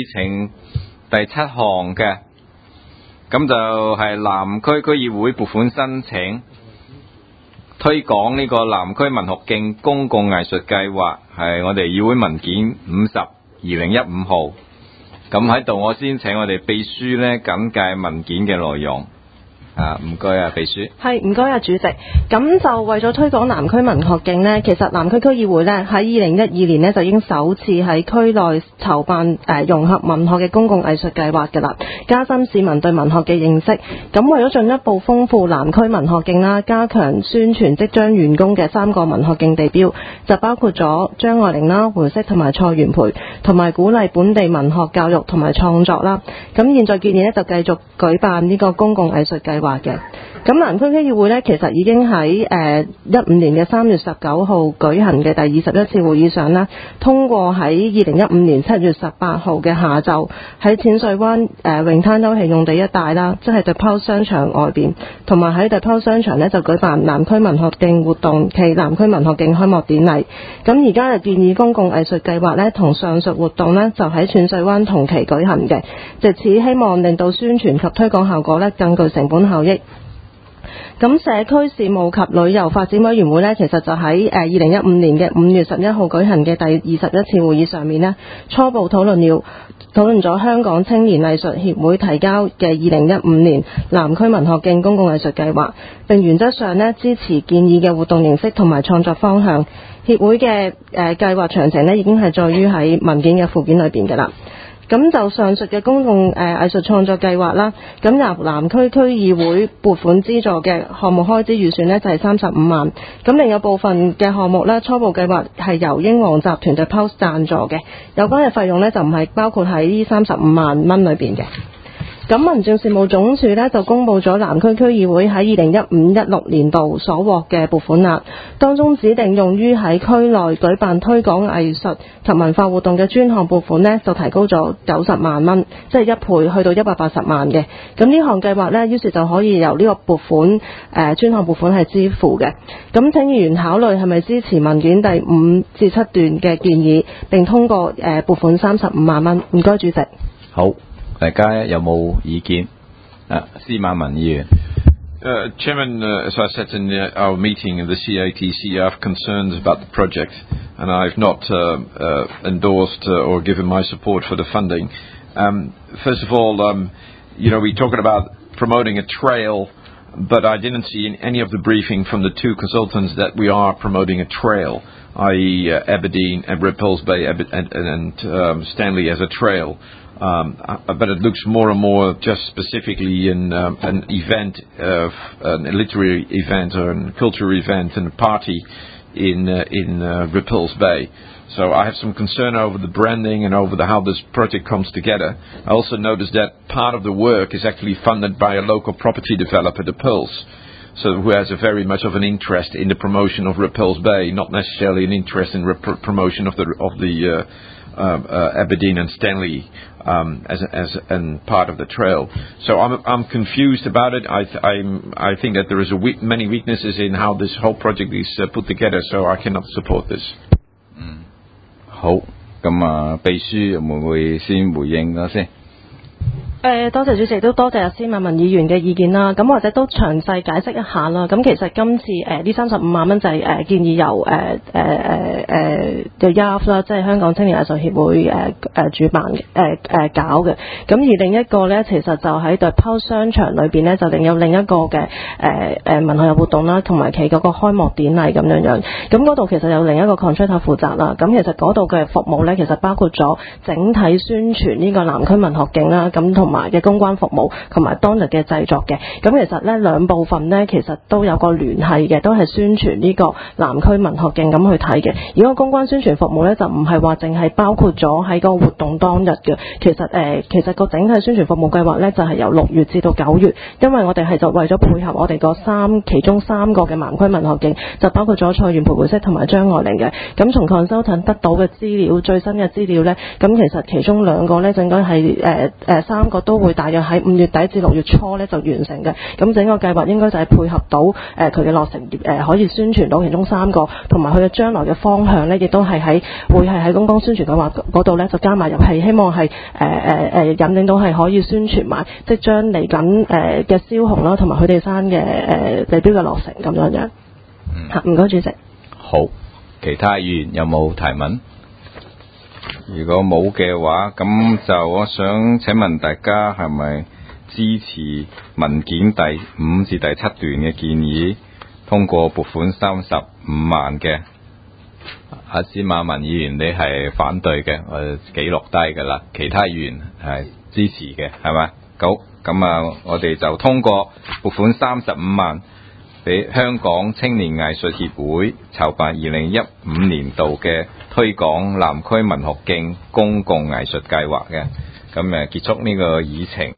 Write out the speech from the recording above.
議程第7項嘅，咁就係南區區議會撥款申請，推廣呢個南區文學徑公共藝術計劃，係我哋議會文件50/2015號。咁喺度我先請我哋秘書咧簡介文件嘅內容。唔該啊，秘書。 係，唔該啊，主席。咁就為咗推廣南區文學徑呢，其實南區區議會呢喺2012年呢就已經首次喺區內籌辦融合文學嘅公共藝術計劃㗎啦，加深市民對文學嘅認識。咁為咗進一步豐富南區文學徑啦，加強宣傳即將完工嘅3個文學徑地標，就包括咗張愛玲啦、胡適同埋蔡元培，同埋鼓勵本地文學教育同埋創作啦。咁現在建議呢就繼續舉辦呢個公共藝術計劃嘅。咁南區區議會呢，其實已經喺15年嘅3月19號舉行嘅第21次會議上啦，通過喺2015年7月18號嘅下晝喺淺水灣泳灘休憩用地一帶啦，即係 The Pulse 商場外邊，同埋喺 The Pulse 商場呢就舉辦南區文學徑活動暨南區文學徑開幕典禮。咁而家就建議公共藝術計劃呢，同上述活動呢，就喺淺水灣同期舉行嘅，藉此希望令到宣傳及推廣效果呢更具成本效益。咁社區事務及旅遊發展委員會呢，其實就喺2015年嘅5月11號舉行嘅第21次會議上面呢，初步討論咗香港青年藝術協會提交嘅2015年南區文學徑公共藝術計劃，並原則上呢支持建議嘅活動形式同埋創作方向。協會嘅計劃詳情呢已經係載於喺文件嘅附件裏邊㗎啦。咁就上述嘅公共藝術創作計劃啦，咁由南區區議會撥款資助嘅項目開支預算呢，就係35萬，咁另有部分嘅項目呢，初步計劃係由英皇集團嘅 Pulse 贊助嘅，有關嘅費用呢，就唔係包括喺呢35萬蚊裏邊嘅。咁民政事務總署呢，就公布咗南區區議會喺2015-16年度所獲嘅撥款額，當中指定用於喺區內舉辦推廣藝術及文化活動嘅專項撥款呢，就提高咗90萬蚊，即係1倍去到180萬嘅。咁呢項計劃呢，於是就可以由呢個撥款專項撥款係支付嘅。咁請議員考慮係咪支持文件第5至7段嘅建議，並通過撥款35萬蚊。唔該，主席。 好。大家有冇意見？司馬文議員。 Chairman, as I said in our meeting of the CATC, I have concerns about the project, and I've not endorsed or given my support for the funding. First of all, we're talking about promoting a trail, but I didn't see in any of the briefing from the two consultants that we are promoting a trail, i.e. Aberdeen and Repulse Bay and Stanley as a trail. But it looks more and more just specifically in an event, a literary event or a cultural event and a party in Repulse Bay. So I have some concern over the branding and over how this project comes together. I also noticed that part of the work is actually funded by a local property developer, the Pulse, so who has a very much of an interest in the promotion of Repulse Bay, not necessarily an interest in promotion of the Aberdeen and Stanley as part of the trail. So I'm confused about it. I think that there is many weaknesses in how this whole project is put together, so I cannot support this. 好，咁秘書會唔會先回應咗先？ 多謝主席，都多謝司馬文議員嘅意見啦。咁或者都詳細解釋一下啦。咁其實今次呢35萬蚊就係建議由YAF 啦，即係香港青年藝術協會主辦搞嘅。咁而另一個呢，其實就喺對 Pulse 商場裏邊呢，就有另一個嘅文學活動啦，同埋其嗰個開幕典禮咁樣。咁嗰度其實有另一個 contractor 負責啦。咁其實嗰度嘅服務呢，其實包括咗整體宣傳呢個南區文學徑啦，咁同埋嘅公關服務同埋當日嘅製作嘅。咁其實呢兩部分呢，其實都有個聯繫嘅，都係宣傳呢個南區文學徑咁去睇嘅。而個公關宣傳服務呢，就唔係話淨係包括咗喺個活動當日嘅。其實個整體宣傳服務計劃呢，就係由6月至到9月，因為我哋係就為咗配合我哋其中3個嘅南區文學徑，就包括咗蔡元培、胡適同埋張愛玲嘅。咁從 consultant 得到嘅資料，最新嘅資料呢，咁其實其中2個呢，就應該係3個都會大約喺5月底至6月初咧就完成嘅。咁整個計劃應該就係配合到佢嘅落成可以宣傳到其中3個，同埋佢嘅將來嘅方向咧，亦都係會係喺公共宣傳計劃嗰度咧就加埋入去，希望係引領到係可以宣傳埋即將嚟緊嘅蕭紅啦，同埋許地山嘅地標嘅落成咁樣樣。唔該主席。 好，其他議員有冇提問？如果冇嘅話，咁就我想請問大家係咪支持文件第5至第7段嘅建議，通過撥款35萬嘅？阿司馬文議員你係反對嘅，我記錄低㗎啦。其他議員係支持嘅，係咪？好，咁啊，我哋就通過撥款35萬俾香港青年藝術協會籌辦2015年度嘅推廣南區文學徑公共藝術計劃嘅，咁結束呢個議程。